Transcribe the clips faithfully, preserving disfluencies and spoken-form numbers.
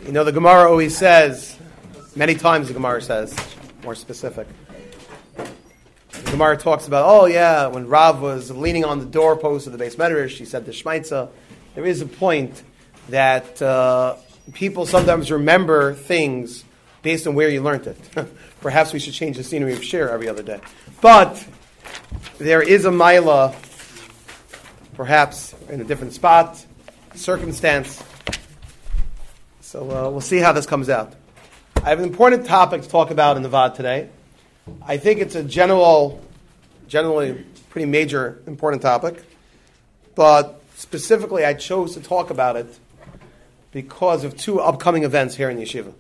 You know, the Gemara always says, many times the Gemara says, more specific. The Gemara talks about, oh yeah, when Rav was leaning on the doorpost of the Beis Medrash, he said the Shmaitza. There is a point that uh, people sometimes remember things based on where you learned it. Perhaps we should change the scenery of Shir every other day. But there is a Maila, perhaps in a different spot, circumstance. So uh, we'll see how this comes out. I have an important topic to talk about in the V A D today. I think it's a general, generally pretty major, important topic. But specifically, I chose to talk about it because of two upcoming events here in Yeshiva.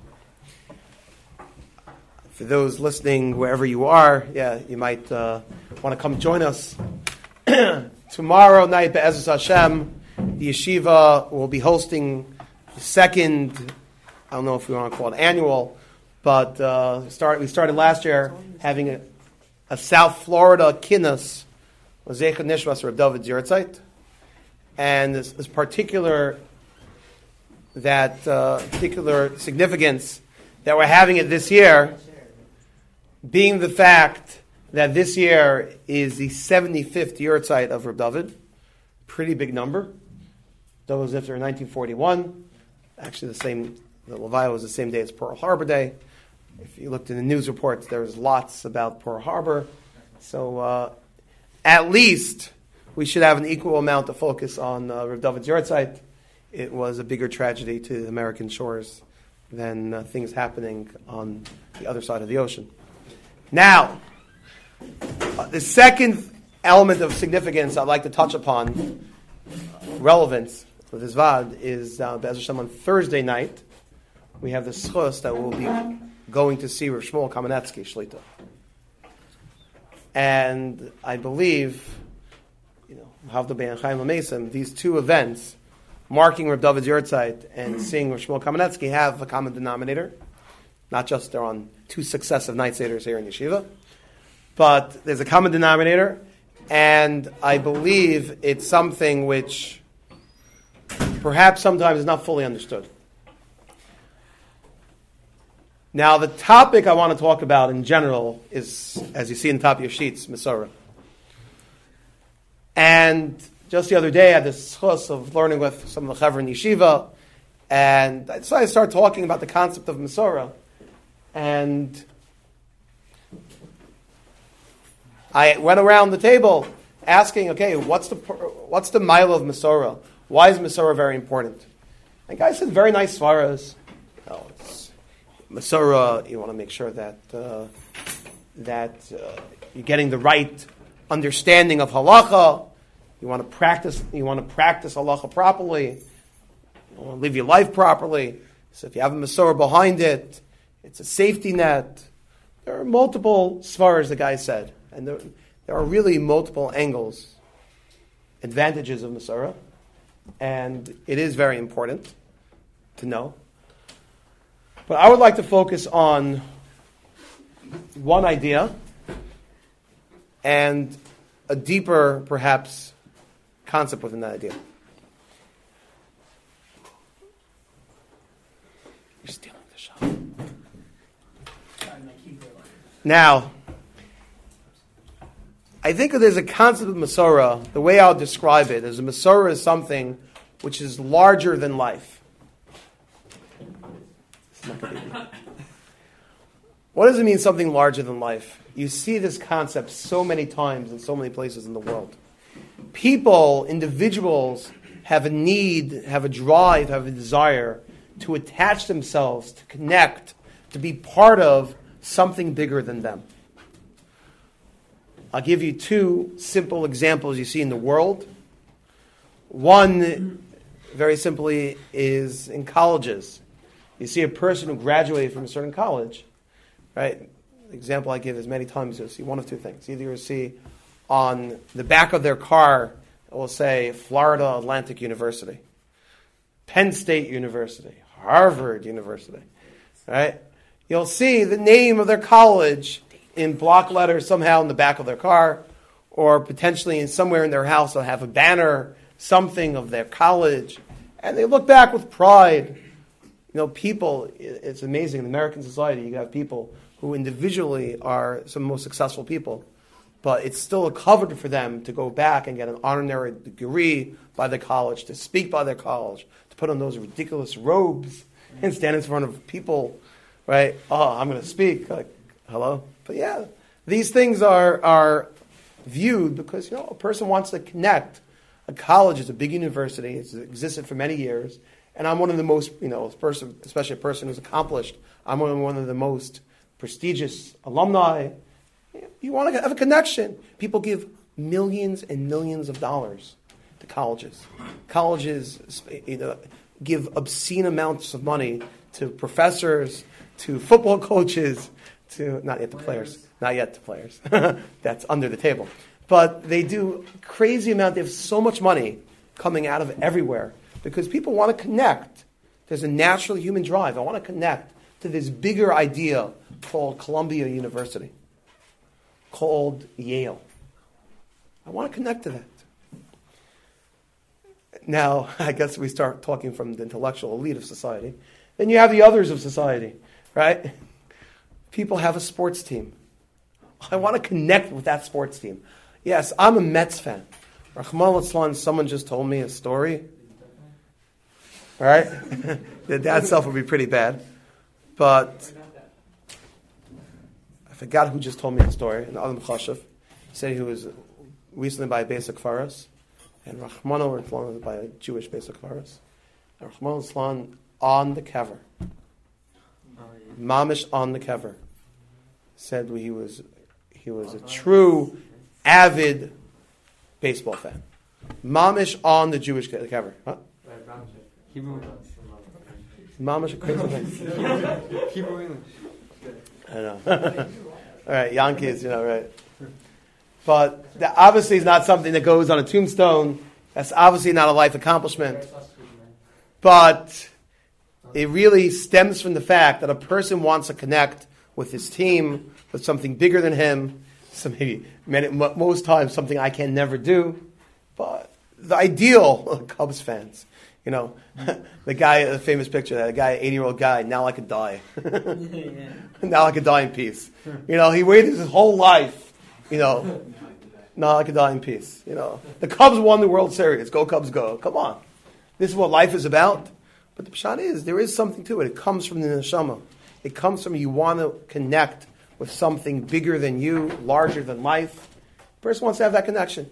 For those listening, wherever you are, yeah, you might uh, want to come join us. Tomorrow night, Be'ezus Hashem, the Yeshiva will be hosting the second, I don't know if we want to call it annual, but uh, start, we started last year having a, a South Florida Kinus, Zecha Nishmas Reb David Zirtzeit. And this, this particular, that uh, particular significance that we're having it this year, being the fact that this year is the seventy-fifth Yurtzeit of Reb David, pretty big number. That was after nineteen forty-one. Actually, the same, the Levaya was the same day as Pearl Harbor Day. If you looked in the news reports, there was lots about Pearl Harbor. So uh, at least we should have an equal amount of focus on uh, Reb David's Yurtzeit. It was a bigger tragedy to the American shores than uh, things happening on the other side of the ocean. Now, uh, the second element of significance I'd like to touch upon, uh, relevance for this V A D, is uh, Be'ez Hashem on Thursday night. We have the schus that we'll be going to see Rav Shmuel Kamenetsky Shlita. And I believe, you know, Havda Be'en Chaim L'Mesim, these two events, marking Reb David's Yurtzeit and seeing Rav Shmuel Kamenetsky, have a common denominator. Not just they're on two successive night seders here in Yeshiva, but there's a common denominator, and I believe it's something which perhaps sometimes is not fully understood. Now, the topic I want to talk about in general is, as you see in the top of your sheets, Mesorah. And just the other day, I had this chus of learning with some of the Chaver in Yeshiva, and so I started talking about the concept of Mesorah. And I went around the table asking, okay, what's the what's the mile of Mesorah? Why is Mesorah very important? And guys said very nice svaras. You know, it's Mesorah, you want to make sure that uh, that uh, you're getting the right understanding of halacha. You want to practice. You want to practice halacha properly. You want to live your life properly. So if you have a Mesorah behind it, it's a safety net. There are multiple svaras, the guy said, and there, there are really multiple angles, advantages of Mesorah, and it is very important to know. But I would like to focus on one idea and a deeper, perhaps, concept within that idea. You're stealing the shot. Now, I think that there's a concept of Mesorah, the way I'll describe it is a Mesorah is something which is larger than life. What does it mean, something larger than life? You see this concept so many times in so many places in the world. People, individuals, have a need, have a drive, have a desire to attach themselves, to connect, to be part of something bigger than them. I'll give you two simple examples you see in the world. One, very simply, is in colleges. You see a person who graduated from a certain college, right? The example I give is many times you'll see one of two things. Either you'll see on the back of their car, it will say Florida Atlantic University, Penn State University, Harvard University, right? You'll see the name of their college in block letters somehow in the back of their car, or potentially in somewhere in their house they'll have a banner, something of their college, and they look back with pride. You know, people, it's amazing. In American society, you have people who individually are some of the most successful people, but it's still a coveted for them to go back and get an honorary degree by their college, to speak by their college, to put on those ridiculous robes and stand in front of people, right? Oh, I'm going to speak. Like, hello? But yeah, these things are are viewed because, you know, a person wants to connect. A college is a big university. It's existed for many years. And I'm one of the most, you know, person, especially a person who's accomplished, I'm one of, one of the most prestigious alumni. You want to have a connection. People give millions and millions of dollars to colleges. Colleges, you know, give obscene amounts of money to professors, to football coaches, to, not yet to players, not yet to players. That's under the table. But they do crazy amount. They have so much money coming out of everywhere because people want to connect. There's a natural human drive. I want to connect to this bigger idea called Columbia University, called Yale. I want to connect to that. Now, I guess we start talking from the intellectual elite of society. Then you have the others of society, right? People have a sports team. I want to connect with that sports team. Yes, I'm a Mets fan. Rahman al-Islam, someone just told me a story. All right? That itself would be pretty bad. But I forgot who just told me the story. And Adam Khashev said he was recently by a basic forest. And Rahman al-Islam was by a Jewish basic forest. And Rahman al-Islam on the cover, Mamish on the cover, said he was he was a true, avid baseball fan. Mamish on the Jewish cover. Huh? Mamish a crazy thing. Hebrew English. I know. All right, Yankees, you know, right. But that obviously is not something that goes on a tombstone. That's obviously not a life accomplishment. But it really stems from the fact that a person wants to connect with his team, with something bigger than him, some, maybe, many, most times something I can never do. But the ideal Cubs fans, you know, the guy, the famous picture, that guy, eighty-year-old guy, now I could die. Now I could die in peace. You know, he waited his whole life, you know, now I could die in peace. You know, the Cubs won the World Series. Go Cubs, go. Come on. This is what life is about. But the pshat is, there is something to it. It comes from the neshama. It comes from you want to connect with something bigger than you, larger than life. The person wants to have that connection.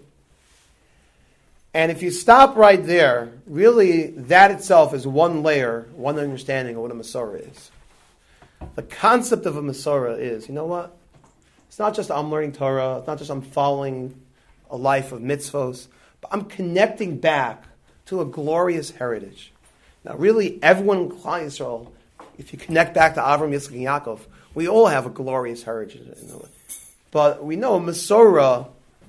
And if you stop right there, really that itself is one layer, one understanding of what a Masorah is. The concept of a Masorah is, you know what? It's not just I'm learning Torah. It's not just I'm following a life of mitzvos. But I'm connecting back to a glorious heritage. Now, really, everyone in Klal Yisrael, if you connect back to Avram, Yitzchak, and Yaakov, we all have a glorious heritage. But we know Masorah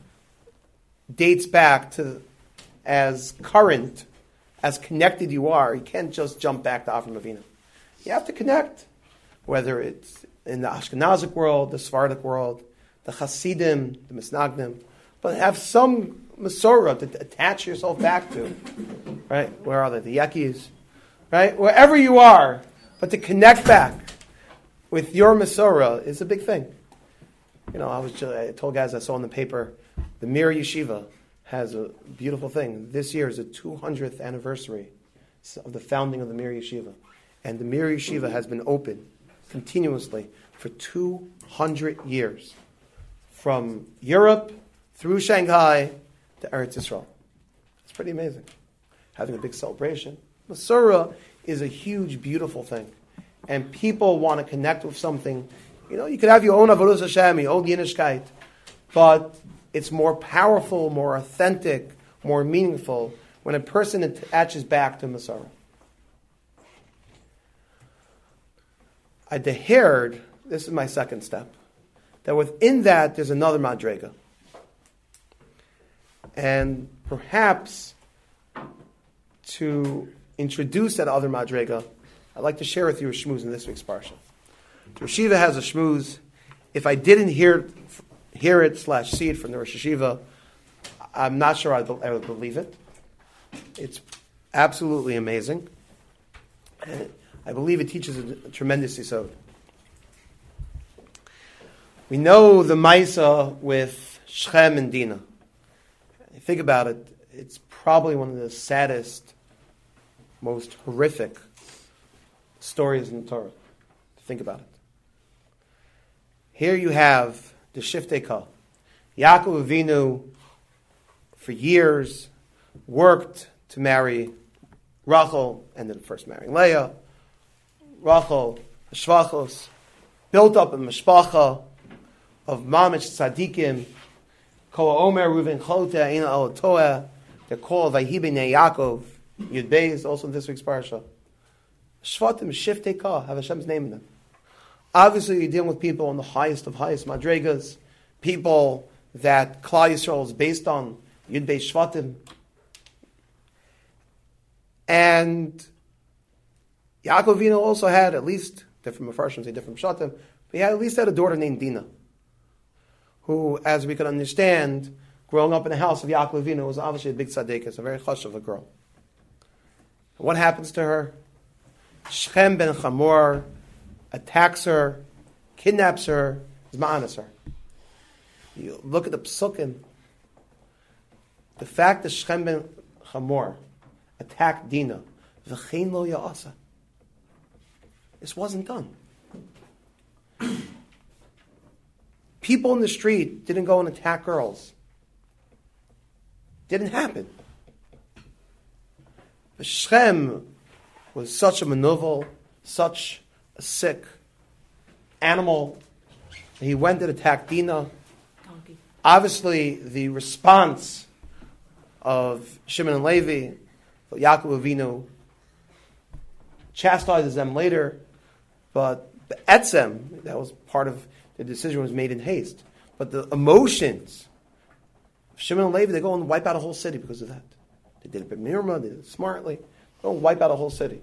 dates back to as current, as connected you are. You can't just jump back to Avram Avinu. You have to connect, whether it's in the Ashkenazic world, the Sephardic world, the Hasidim, the Misnagdim, but have some Masorah to attach yourself back to. Right? Where are they? The Yekis. Right? Wherever you are, but to connect back with your Masorah is a big thing. You know, I was just, I told guys I saw in the paper, the Mir Yeshiva has a beautiful thing. This year is the two hundredth anniversary of the founding of the Mir Yeshiva. And the Mir Yeshiva has been open continuously for two hundred years. From Europe through Shanghai to Eretz Yisrael. It's pretty amazing. Having a big celebration. Masorah is a huge, beautiful thing. And people want to connect with something. You know, you could have your own Avodas Hashem, your own Yiddishkeit, but it's more powerful, more authentic, more meaningful when a person attaches back to Masorah. I dehered, this is my second step, that within that there's another madrega. And perhaps to introduce that other madrega, I'd like to share with you a shmooze in this week's parsha. Rosh Yeshiva has a shmooze. If I didn't hear hear it slash see it from the Rosh Yeshiva, I'm not sure I would believe it. It's absolutely amazing. And I believe it teaches a, a tremendous yesod. We know the Maisa with Shechem and Dinah. Think about it, it's probably one of the saddest, most horrific stories in the Torah. Think about it. Here you have the Shiftei Kah. Yaakov Avinu, for years, worked to marry Rachel, ended up first marrying Leah. Rachel, Shvachos, built up a mishpacha of mamish tzadikim. Kol Omer Reuven Chote Eina Al Toeh. They're called Vayhi Bnei Yaakov. Yud Beis, also in this week's parsha. Shvatim, Shiftei Kah, have Hashem's name in them. Obviously, you're dealing with people on the highest of highest madregas, people that Klal Yisrael is based on, Yud Beis Shvatim. And Yaakov Avinu also had at least, different Mefarshim say different Pshatim, but he had at least had a daughter named Dinah, who, as we can understand, growing up in the house of Yaakov Avinu, was obviously a big tzaddikus, a very chush of a girl. What happens to her? Shechem ben Chamor attacks her, kidnaps her, is ma'anas her. You look at the psukim, the fact that Shechem ben Chamor attacked Dinah, v'chein lo ya'asa. This wasn't done. People in the street didn't go and attack girls. Didn't happen. But Shechem was such a manuvel, such a sick animal. He went and attacked Dinah. Donkey. Obviously, the response of Shimon and Levi, Yaakov Avinu, chastises them later, but the etzem, that was part of the decision, was made in haste. But the emotions of Shimon and Levi, they go and wipe out a whole city because of that. They did it by Mirma, they did it smartly. Go and wipe out a whole city.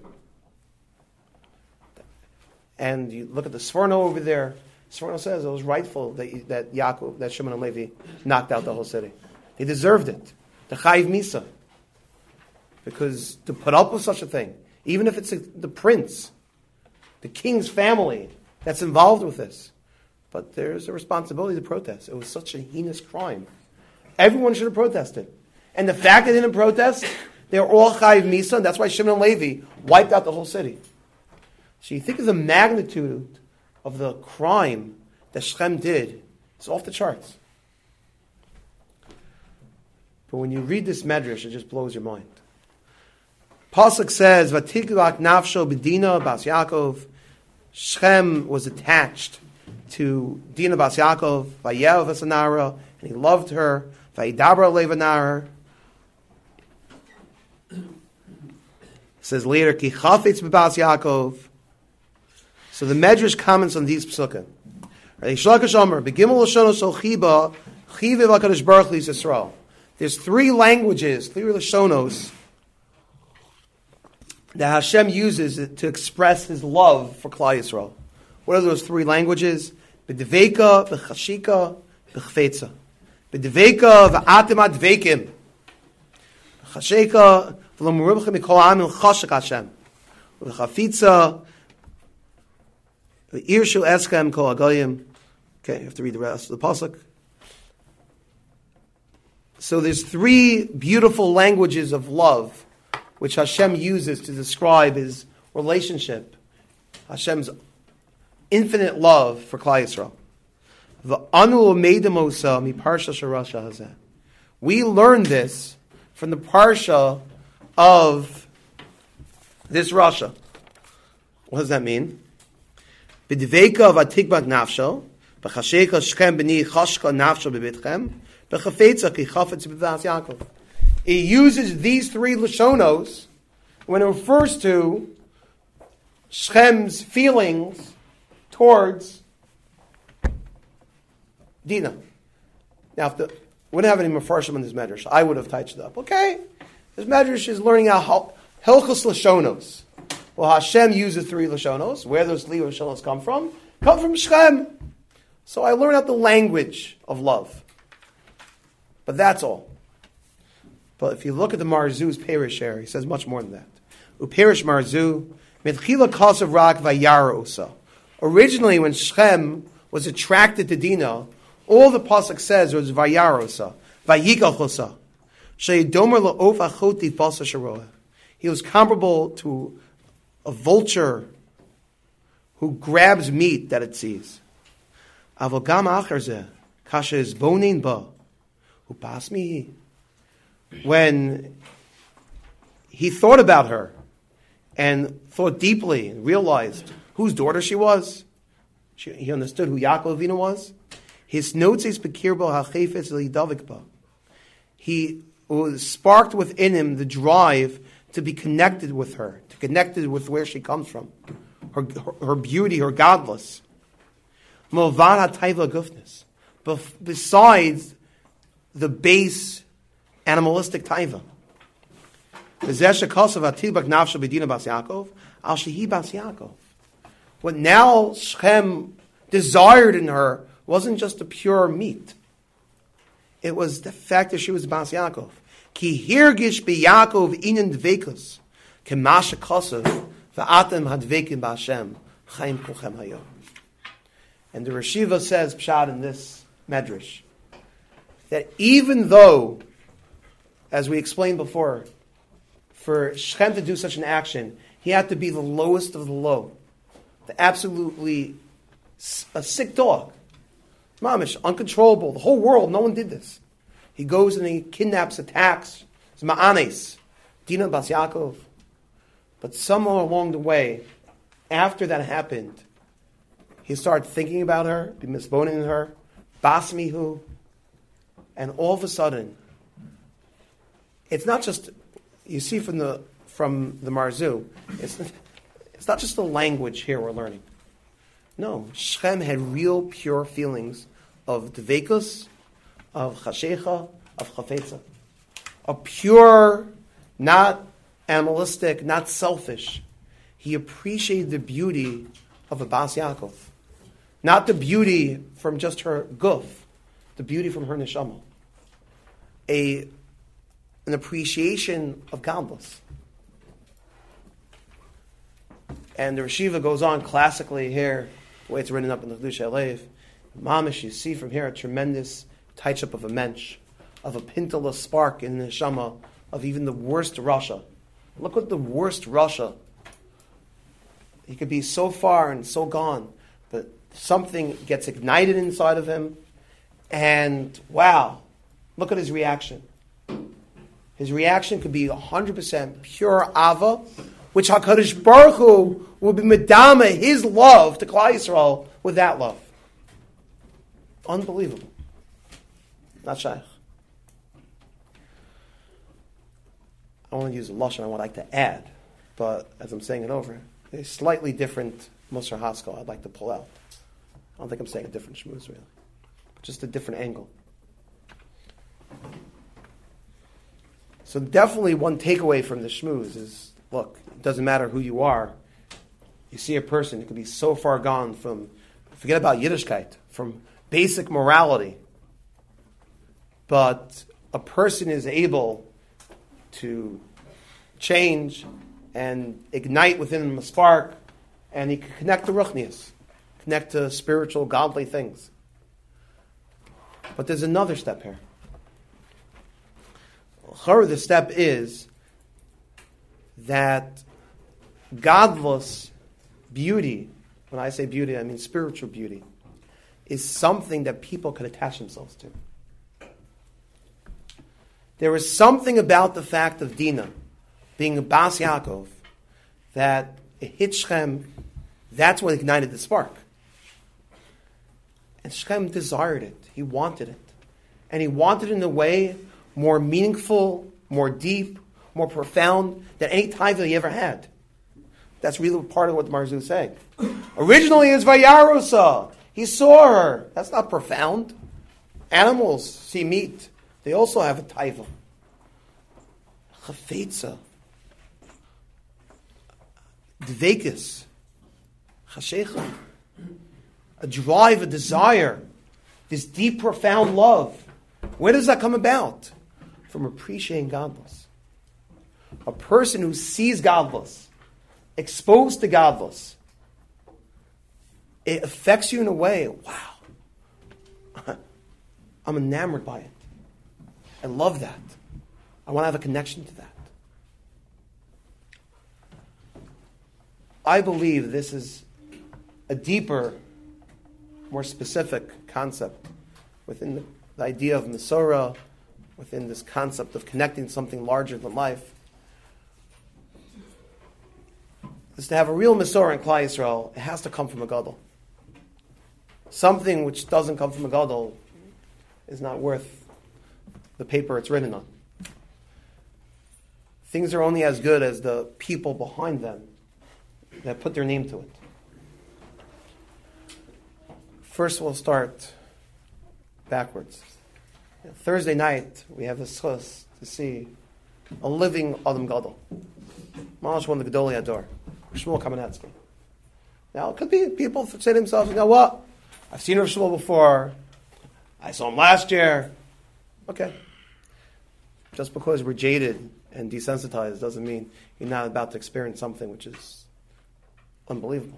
And you look at the Sforno over there. Sforno says it was rightful that that Yaakov, that Shimon and Levi knocked out the whole city. They deserved it. The Chayiv Misa. Because to put up with such a thing, even if it's a, the prince, the king's family that's involved with this, but there's a responsibility to protest. It was such a heinous crime. Everyone should have protested. And the fact they didn't protest, they were all Chayiv Misa, and that's why Shimon and Levi wiped out the whole city. So you think of the magnitude of the crime that Shechem did, it's off the charts. But when you read this medrash, it just blows your mind. Pasuk says, "Vatiglak nafsho b'Dina bas Yaakov." Shechem was attached to Dinah bas Yaakov, vayev v'sanara, and he loved her. Vayidabra levanara. Says later, "Ki chafetz b'bas Yaakov." So the Medrash comments on these psukim. There's three languages, three Lashonos, that Hashem uses to express His love for Klal Yisrael. What are those three languages? B'deveka, b'chashika, b'chfetza. B'deveka, v'atem advekim. B'chashika, v'lomuribchem mikol ha'amim chashak Hashem. B'chafitza, v'irshu eskem kol hagoyim. Okay, you have to read the rest of the pasuk. So there's three beautiful languages of love which Hashem uses to describe His relationship, Hashem's infinite love for Klal Yisrael. We learn this from the parsha of this Rasha. What does that mean? B'dveika v'atikbak nafsho, b'chasheka shchem b'ni chashka nafsho b'bitchem, b'chafetza ki chafetz b'vas Yaakov. It uses these three Lashonos when it refers to Shechem's feelings towards Dinah. Now, if the, we wouldn't have any Mefarshim in this Medrash, I would have touched it up. Okay, this Medrash is learning out Hilchos Lashonos. Well, Hashem uses three Lashonos. Where those three Lashonos come from? Come from Shechem. So I learn out the language of love. But that's all. But if you look at the Marzu's Perish here, he says much more than that. Uperish Marzu, Mitchila kasav rak vayarosa. Originally, when Shechem was attracted to Dinah, all the pasuk says was vayarosa, vayikachosa. Sheyidomer la'of achoti basa sharoah. He was comparable to a vulture who grabs meat that it sees. Avogam acharze kasha is bonin ba who passed me. When he thought about her and thought deeply and realized whose daughter she was, she, he understood who Yaakov Avinu was. His notes is bekirbo hachefetz lidavikba. He was sparked within him the drive to be connected with her, to connected with where she comes from, her her, her beauty, her godless. Milvad hatayva gufness. Besides the base animalistic taiva. What now Shechem desired in her wasn't just a pure meat. It was the fact that she was Bas Yaakov. Ki hirgish be Yaakov inen dvekus, kemasha kosav, va'atem hadvekim ba'Hashem, chaim kulchem hayom. And the Reshiva says, Pshat in this medrash, that even though, as we explained before, for Shechem to do such an action, he had to be the lowest of the low, the absolutely a sick dog, mamish, uncontrollable, the whole world, no one did this. He goes and he kidnaps, attacks, it's ma'anes, Dinah Bas Yaakov. But somewhere along the way, after that happened, he started thinking about her, be misboning her, bas mihu, and all of a sudden, it's not just, you see from the from the Marzu, it's, it's not just the language here we're learning. No, Shechem had real pure feelings of dvekus, of chashecha, of chafetza. A pure, not animalistic, not selfish. He appreciated the beauty of a Bas Yaakov. Not the beauty from just her guf, the beauty from her neshama. A, an appreciation of godless. And the Reshiva goes on classically here, the way it's written up in the Chiddushei HaLev. Mamish, you see from here a tremendous touch-up of a mensch, of a pintala spark in the neshama, of even the worst Rasha. Look what the worst Rasha. He could be so far and so gone, but something gets ignited inside of him, and wow, look at his reaction. His reaction could be one hundred percent pure ava, which HaKadosh Baruch Hu will be medama his love to Klal Yisrael with that love. Unbelievable. Not shaykh. I don't want to use a lashon I would like to add, but as I'm saying it over, a slightly different Musar Haskell I'd like to pull out. I don't think I'm saying a different shmooze really, but just a different angle. So definitely one takeaway from the shmooze is, look, it doesn't matter who you are. You see a person who could be so far gone from, forget about Yiddishkeit, from basic morality, but a person is able to change and ignite within him a spark, and he can connect to ruchnius, connect to spiritual, godly things. But there's another step here. The step is that godless beauty, when I say beauty, I mean spiritual beauty, is something that people can attach themselves to. There is something about the fact of Dinah being a Bas Yaakov that it hit Shechem. That's what ignited the spark. And Shechem desired it. He wanted it. And he wanted it in a way more meaningful, more deep, more profound than any taiva he ever had. That's really part of what the Marzu is saying. Originally it's Vayarosa. He saw her. That's not profound. Animals see meat. They also have a taiva. Chafetza. Dvekus. Chashecha. A drive, a desire. This deep, profound love. Where does that come about? From appreciating godless. A person who sees godless, exposed to godless, it affects you in a way, wow, I'm enamored by it. I love that. I want to have a connection to that. I believe this is a deeper, more specific concept within the, the idea of Masorah, within this concept of connecting to something larger than life. Is to have a real Masorah in Klal Yisrael, it has to come from a Gadol. Something which doesn't come from a Gadol is not worth the paper it's written on. Things are only as good as the people behind them that put their name to it. First, we'll start backwards. Thursday night, we have the schus to see a living Adam Gadol. Mamash one of the Gedolei Hador, Shmuel Kamenetsky. Now, it could be people say to themselves, you know what? I've seen Rav Shmuel before. I saw him last year. Okay. Just because we're jaded and desensitized doesn't mean you're not about to experience something which is unbelievable.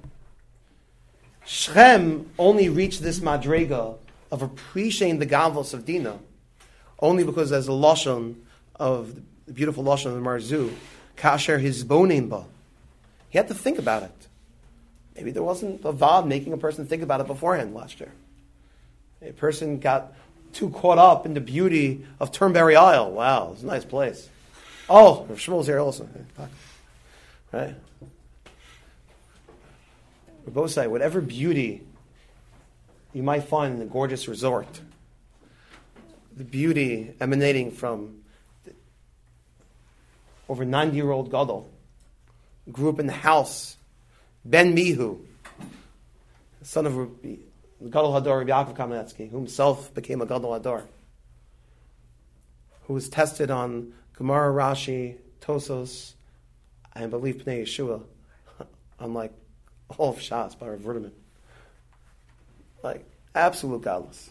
Shem only reached this madrega of appreciating the gavos of Dina only because as a lashon of the beautiful lashon of the Marzu, kasher his bonim ba. He had to think about it. Maybe there wasn't a vav making a person think about it beforehand last year. A person got too caught up in the beauty of Turnberry Isle. Wow, it's a nice place. Oh, Rav Shmuel's here also. Right? We both say, whatever beauty you might find in a gorgeous resort, the beauty emanating from the over ninety-year-old Gadol, grew up in the house, Ben Mihu, son of Gadol Hador Rabbi Yaakov Kamenetsky, who himself became a Gadol Hador, who was tested on Gemara, Rashi, Tosos, I believe Pnei Yeshua, unlike all of Shas by Rav Ruderman. Like, absolute godless.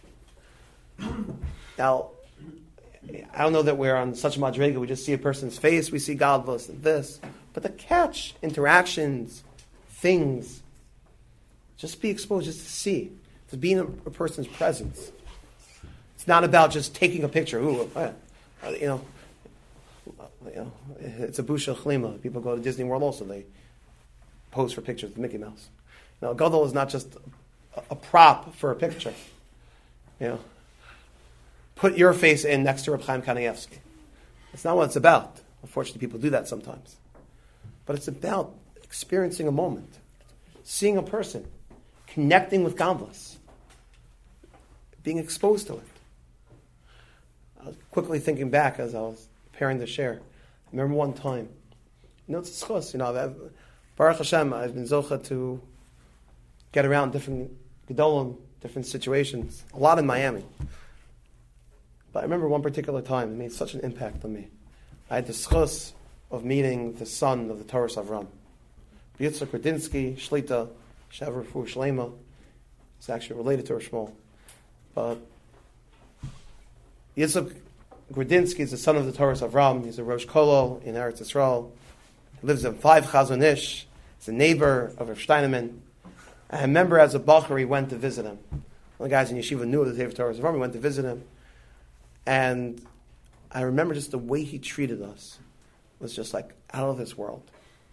Now, I don't know that we're on such a madrega, we just see a person's face, we see godless and this, but the catch, interactions, things, just be exposed, just to see, to be in a, a person's presence. It's not about just taking a picture. Ooh, uh, you know, you know, it's a busha chlima. People go to Disney World also, they pose for pictures with Mickey Mouse. Now, Gadol is not just a, a prop for a picture. You know, put your face in next to Reb Chaim Kanievsky. That's not what it's about. Unfortunately, people do that sometimes. But it's about experiencing a moment, seeing a person, connecting with Gamvas, being exposed to it. I was quickly thinking back as I was preparing to share. I remember one time, you know, it's a schos, you know, I've, Baruch Hashem, I've been zocha to get around different gedolim, different situations, a lot in Miami. But I remember one particular time, it made such an impact on me. I had the schos of meeting the son of the Torah Avram. Yitzchak Rudinsky, Shlita, Shavar Fu Shlema. It's actually related to Shmuel. But Yitzchak Grudinsky is the son of the Torah Avram. He's a Rosh Kolol in Eretz Yisrael. He lives in five Chazon Ish. He's a neighbor of Rav Steinemann. I remember as a Bachar, he went to visit him. One of the guys in Yeshiva knew of the Torah Avram. He went to visit him. And I remember just the way he treated us was just like out of this world.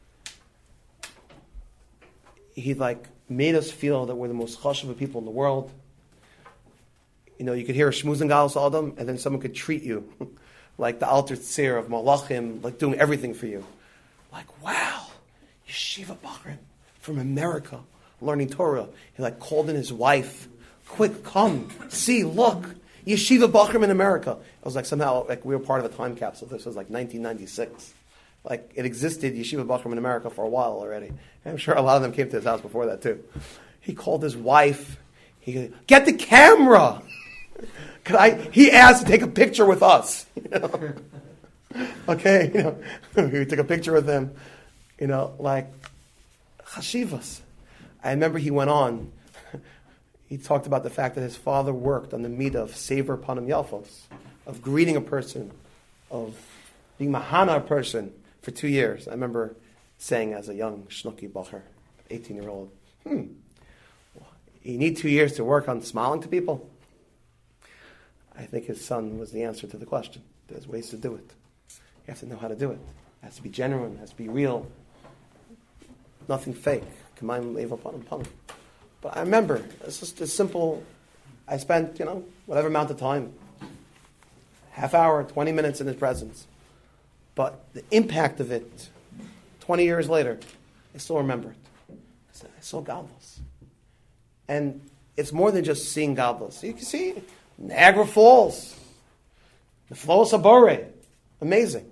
He like made us feel that we're the most chashuv people in the world. You know, you could hear a shmuz and galus adam, and then someone could treat you like the Alter Tzir of Malachim, like doing everything for you. Like, wow, Yeshiva Bachrim from America, learning Torah. He like called in his wife, quick, come, see, look, Yeshiva Bachrim in America. It was like somehow like we were part of a time capsule. This was like nineteen ninety-six. Like it existed, Yeshiva Bachrim in America for a while already. And I'm sure a lot of them came to his house before that too. He called his wife. He goes, get the camera. Could I? He asked to take a picture with us. You know? Okay, you know, we took a picture with him. You know, like chashivas. I remember he went on. He talked about the fact that his father worked on the midah of savor panim yalfos, of greeting a person, of being mahana a person for two years. I remember saying as a young shnuki bacher, eighteen-year-old, hmm, you need two years to work on smiling to people? I think his son was the answer to the question. There's ways to do it. You have to know how to do it. It has to be genuine, it has to be real. Nothing fake. But I remember, it's just a simple, I spent, you know, whatever amount of time, half hour, twenty minutes in his presence. But the impact of it, twenty years later, I still remember it. I said, I saw Gadlus. And it's more than just seeing Gadlus. You can see Niagara Falls, the Flow of Sabore, amazing.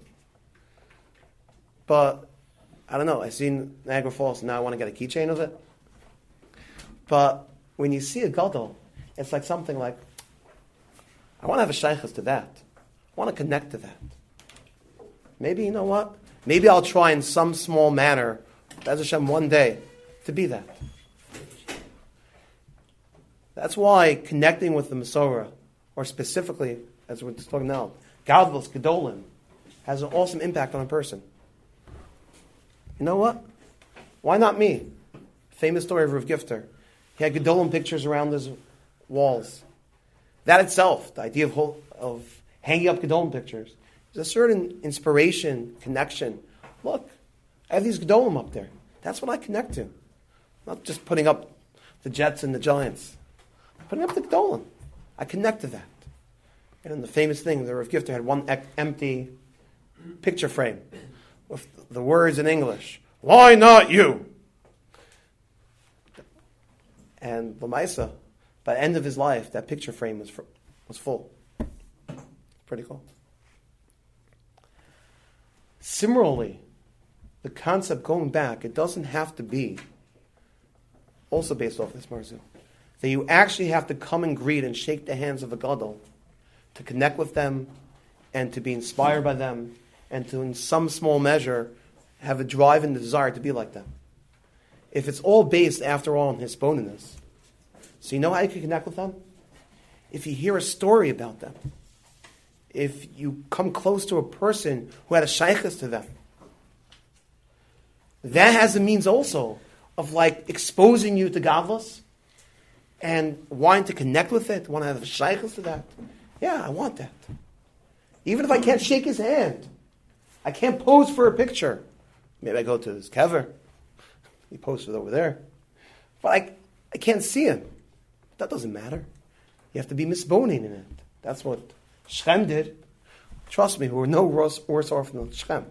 But I don't know, I've seen Niagara Falls, and now I want to get a keychain of it. But when you see a gadol, it's like something like, I want to have a shaykhus to that. I want to connect to that. Maybe, you know what? Maybe I'll try in some small manner, Be'ez Hashem, one day, to be that. That's why connecting with the Masorah, or specifically, as we're talking now, Gadlus, Gedolim, has an awesome impact on a person. You know what? Why not me? Famous story of Rav Gifter. He had Gedolim pictures around his walls. That itself, the idea of, whole, of hanging up Gedolim pictures, is a certain inspiration, connection. Look, I have these Gedolim up there. That's what I connect to. Not just putting up the Jets and the Giants. Putting up the Gedolim. I connect to that. And the famous thing, the Rav Gifter had one empty picture frame with the words in English, why not you? And Lamaisa, by the end of his life, that picture frame was was full. Pretty cool. Similarly, the concept going back, it doesn't have to be, also based off this Marzul, that you actually have to come and greet and shake the hands of a gadol to connect with them and to be inspired by them and to, in some small measure, have a drive and the desire to be like them. If it's all based, after all, on hisbonenus, so you know how you can connect with them? If you hear a story about them, if you come close to a person who had a shaykhus to them, that has a means also of like exposing you to Gadlus and wanting to connect with it, want to have a shaykhus to that. Yeah, I want that. Even if I can't shake his hand, I can't pose for a picture. Maybe I go to his kever. He posted over there. But I, I can't see him. That doesn't matter. You have to be misboning in it. That's what Shechem did. Trust me, we were no worse, worse off than Shechem.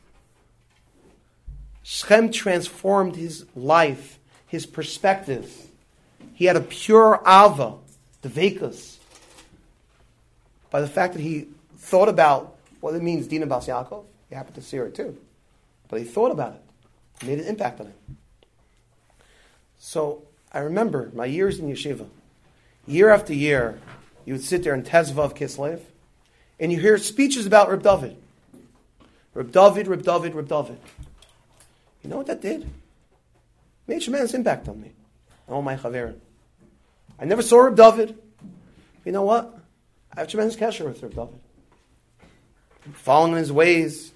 Shechem transformed his life, his perspective. He had a pure ava, the vekas, by the fact that he thought about what it means, Dina Bas Yaakov. He happened to see her too. But he thought about it. It made an impact on him. So I remember my years in yeshiva. Year after year, you would sit there in Tezvav Kislev, and you hear speeches about Reb David. Reb David, Reb David, Reb David. You know what that did? It made tremendous impact on me. Oh my chaverim. I never saw Reb David. You know what? I have tremendous kasher with Reb David. I'm following in his ways.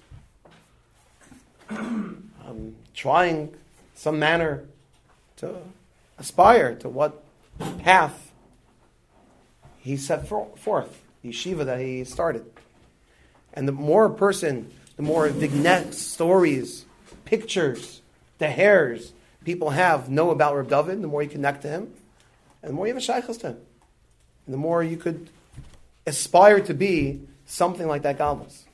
I'm trying some manner to aspire to what path he set forth, the yeshiva that he started. And the more a person, the more vignettes, stories, pictures, the hairs people have know about Reb David, the more you connect to him, and the more you have a shaykhus to him. And the more you could aspire to be something like that Gadlus.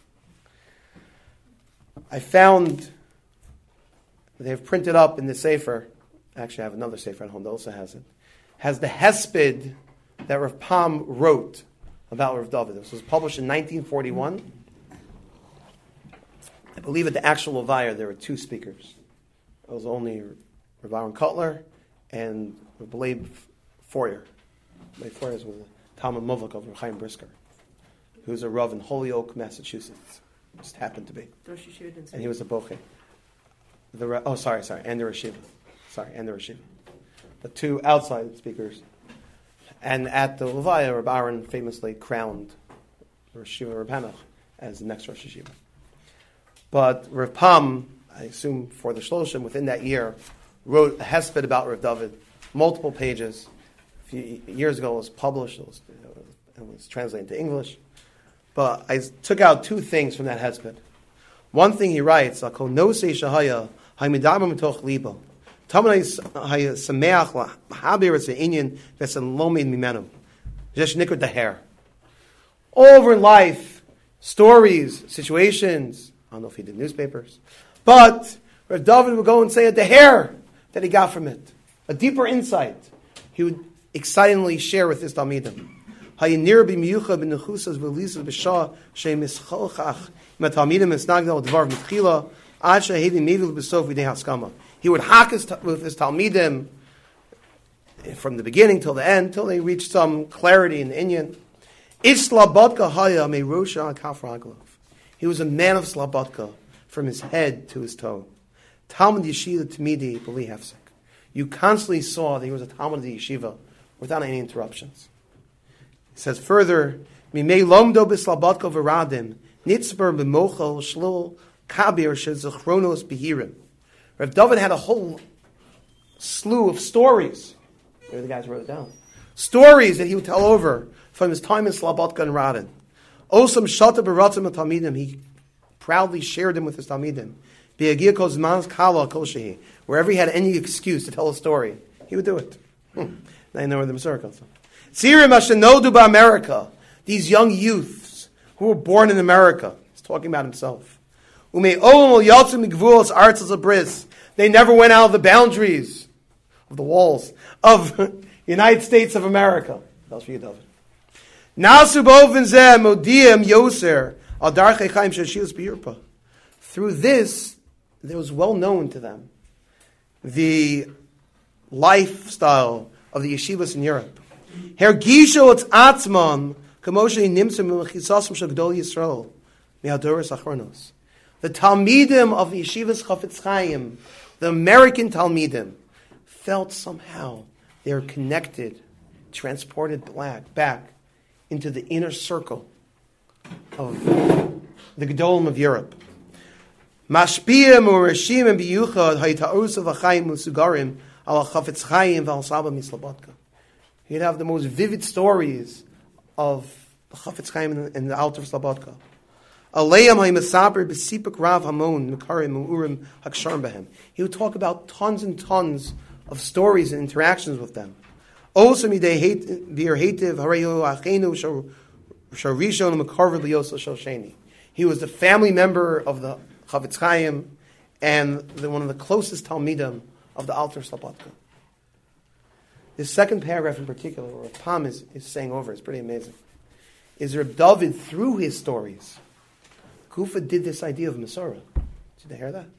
I found they've printed up in the Sefer, actually I have another Sefer at home that also has it, has the Hesped that Rav Pam wrote about Rav David. This was published in nineteen forty-one. I believe at the actual Levaya there were two speakers. It was only Rav Aaron Kotler and Rav Leib Foyer. Leib Foyer was a Talmud Muvak of Rav Chaim Brisker, who's a Rav in Holyoke, Massachusetts. Just happened to be. And he was a Boche. The, oh, sorry, sorry, and the Rashiva. Sorry, and the Rashiva. The two outside speakers. And at the Levaya, Rav Aaron famously crowned Rashiva Rav Hanach as the next Rosh Hashiva. But Rav Pam I assume for the Shloshim, within that year, wrote a hesped about Rav David, multiple pages. A few years ago it was published, it was, it was translated into English. But I took out two things from that hesped. One thing he writes, I'll call no say shahaya, haimidabam mitoch libo. Tamanai sameach lahabir es inyan vesen lomin mimenu. Jesh nikr daher. All over in life, stories, situations. I don't know if he did newspapers, but Rav David would go and say a daher that he got from it, a deeper insight. He would excitedly share with his talmidim. Hayinir b'miyucha b'nechusas v'lisas b'shah she'mischolchach m'talmidim esnagdal dvar v'tchila ad she'hevi mevil b'sof v'dei haskama. He would hack his, with his talmidim from the beginning till the end, till they reached some clarity in the Inyan. Ish Slabodka haya me'rosha kafraglov. He was a man of Slabodka from his head to his toe. Talmud Yeshiva Tamidi B'li Hefsek. You constantly saw that he was a Talmud of the Yeshiva without any interruptions. He says further, Mimei lomdo b'Slabodka v'radim nitzber b'mochel shlil kabir shezichronos behirim. Rav David had a whole slew of stories. There the guys wrote it down. Stories that he would tell over from his time in Slabodka and Radin. Osam shata b'ratzim talmidim. He proudly shared them with his talmidim. Wherever he had any excuse to tell a story, he would do it. Hmm. Now you know where the Masorah comes from. Tzirim Ashenodu America. These young youths who were born in America. He's talking about himself. They never went out of the boundaries of the walls of the United States of America. That was for you, David. Through this, it was well known to them the lifestyle of the yeshivas in Europe. Hergisho et atzman kamoshe nimtzim mechisasim shel Gedol Yisrael me'adoros achronos. The talmidim of the yeshivas Chafetz Chaim, the American talmidim, felt somehow they were connected, transported back, back into the inner circle of the Gedolim of Europe. Mashpia Murashim and Biyuchad Haytaus of Achaim Musugarim al Chafetz Chaim val Saba Mislabodka. He'd have the most vivid stories of the Chafetz Chaim and the Alter of Slabodka. Aleim Haymasaber Besipik Rav Hamon Mekarim Urim Haksharm Behem. He would talk about tons and tons of stories and interactions with them. Also midei hate bir hatev hareyu achenu sharishon mekarver liyoso shosheni. He was the family member of the Chafetz Chaim and the, one of the closest talmidim of the Alter Slabodka. This second paragraph in particular, where Rav Pam is, is saying over, is pretty amazing. Is Rav David, through his stories, Kufa did this idea of Masorah. Did they hear that?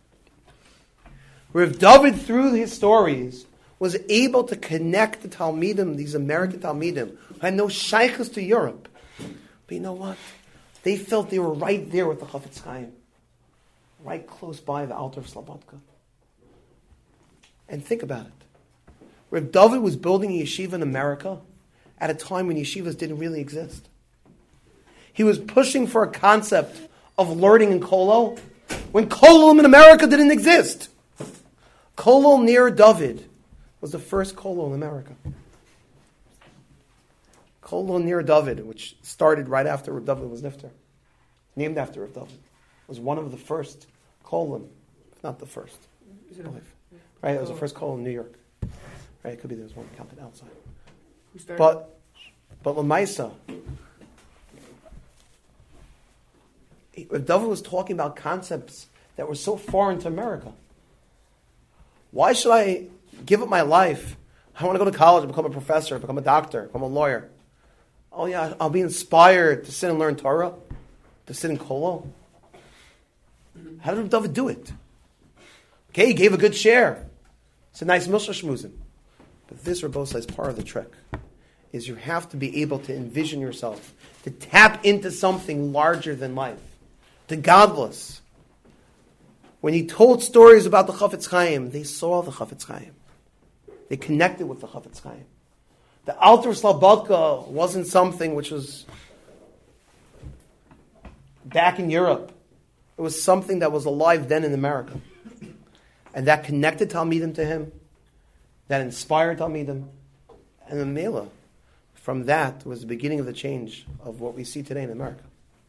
Rav David, through his stories, was able to connect the Talmidim, these American Talmidim, who had no shaykhs to Europe. But you know what? They felt they were right there with the Chafetz Chaim, right close by the Alter of Slabodka. And think about it. Rav David was building a yeshiva in America at a time when yeshivas didn't really exist. He was pushing for a concept of learning in Kolol when Kolol in America didn't exist. Kolol near David was the first Kolol in America. Kolol near David, which started right after Rav David was nifter, named after Rav David, was one of the first Kolon, if not the first. I believe. Right, it was the first Kolon in New York. Right, it could be there was one counted outside. But, but Lamaisa, Rav David was talking about concepts that were so foreign to America. Why should I give up my life? I want to go to college and become a professor, become a doctor, become a lawyer. Oh yeah, I'll be inspired to sit and learn Torah, to sit in Kolol. How did David do it? Okay, he gave a good share. It's a nice milsha shmuzin. But this, Rabosa, is part of the trick. Is you have to be able to envision yourself, to tap into something larger than life, the godless. When he told stories about the Chafetz Chaim, they saw the Chafetz Chaim. They connected with the Chafetz Chaim. The Alter Slabodka wasn't something which was back in Europe, It was something that was alive then in America. And that connected Talmidim to him, that inspired Talmidim. And the Mela, from that was the beginning of the change of what we see today in America.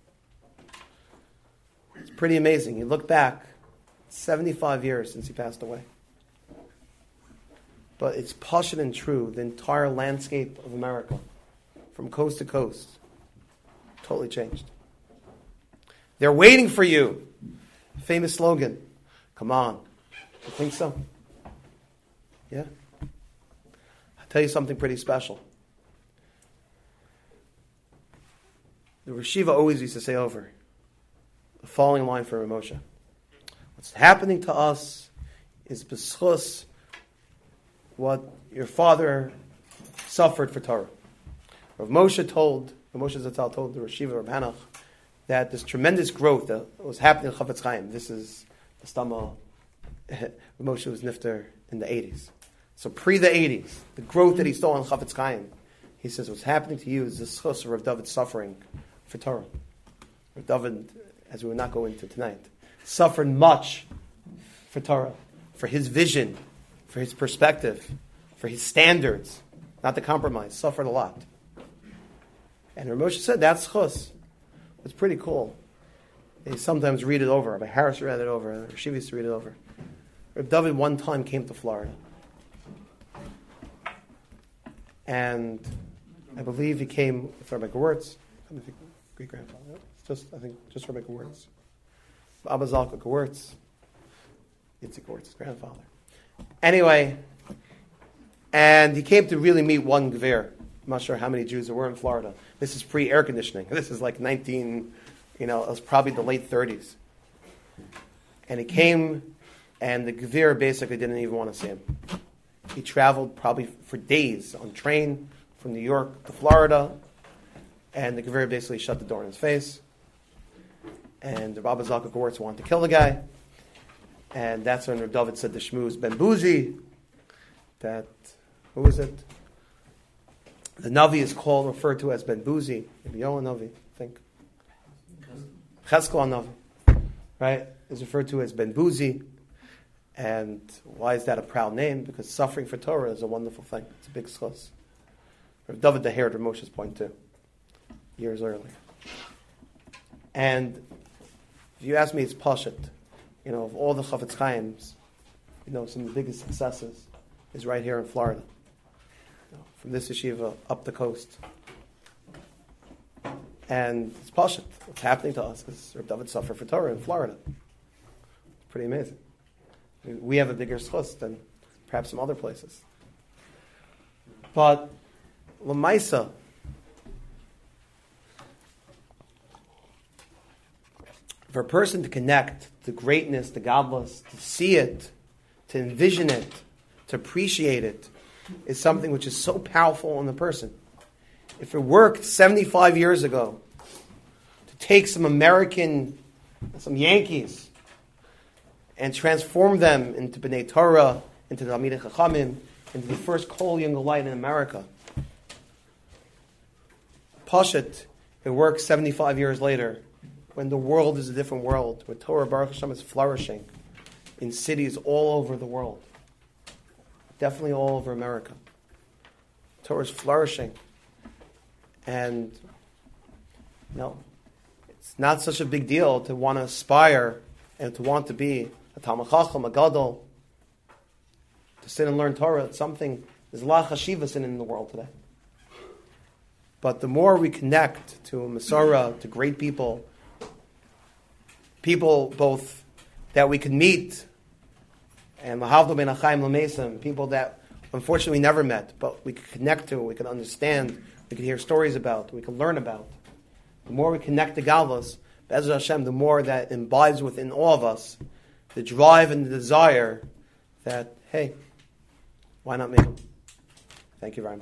It's pretty amazing. You look back, seventy-five years since he passed away. But it's passionate and true, the entire landscape of America, from coast to coast, totally changed. They're waiting for you. Famous slogan. Come on. You think so? Yeah? I'll tell you something pretty special. The Rosh Yeshiva always used to say over the following line for Rav Moshe. What's happening to us is b'schus what your father suffered for Torah. Rav Moshe told, Rav Moshe Zatzal told the Rosh Yeshiva Rav Hanach that this tremendous growth that was happening in Chafetz Chaim, this is the Stama, Rav Moshe was nifter in the eighties. So pre the eighties, the growth that he saw in Chafetz Chaim, he says what's happening to you is the schus of Rav David's suffering for Torah. Rav David, as we will not go into tonight, suffered much for Torah, for his vision, for his perspective, for his standards, not to compromise, suffered a lot. And Rav Moshe said, that's chus. It's pretty cool. They sometimes read it over. Rabbi Harris read it over. Rav Shiva used to read it over. Rav David one time came to Florida. And I believe he came with Rabbi Gewurtz. Great grandfather. It's just, I think, just Rabbi Gewurtz. Abba Zalka Gewurtz. Yitzhak Gewurtz's grandfather. Anyway, and he came to really meet one Gvir. I'm not sure how many Jews there were in Florida. This is pre-air conditioning. This is like nineteen, you know, it was probably the late thirties. And he came, and the Gvir basically didn't even want to see him. He traveled probably for days on train from New York to Florida, and the Gvir basically shut the door in his face. And the Rabbi Zalka Gewurtz wanted to kill the guy. And that's when Rav David said the Shmuz Ben Buzi, that, who was it? The Navi is called, referred to as Ben Buzi. Maybe Yoel Navi, I think. Cheskel Navi, right, is referred to as Ben Buzi. And why is that a proud name? Because suffering for Torah is a wonderful thing. It's a big schus. Rav David Daher, Rav Moshe's point too, years earlier. And if you ask me, it's Pashat. You know, of all the Chafetz Chaims, you know, some of the biggest successes is right here in Florida. You know, from this yeshiva up the coast. And it's Pashat. What's happening to us is Rav David suffered for Torah in Florida. It's pretty amazing. I mean, we have a bigger schus than perhaps some other places. But Lamaisa, for a person to connect the greatness, the godless, to see it, to envision it, to appreciate it, is something which is so powerful in the person. If it worked seventy-five years ago to take some American, some Yankees, and transform them into B'nai Torah, into the Talmidei Chachamim, into the first Kol Young Light in America, Pashat, it works seventy-five years later, when the world is a different world, where Torah Baruch Hashem is flourishing in cities all over the world. Definitely all over America. Torah is flourishing. And, you know, it's not such a big deal to want to aspire and to want to be a Talmid Chacham, a Gadol, to sit and learn Torah. It's something, there's a lot of chashivas in, in the world today. But the more we connect to a Masorah, to great people, people both that we can meet, and Lahavdo Ben Achaim Lamesim, people that unfortunately we never met, but we can connect to, we can understand, we can hear stories about, we can learn about. The more we connect to Galvas, Be'ezras Hashem, the more that imbibes within all of us the drive and the desire that, hey, why not me? Thank you very much.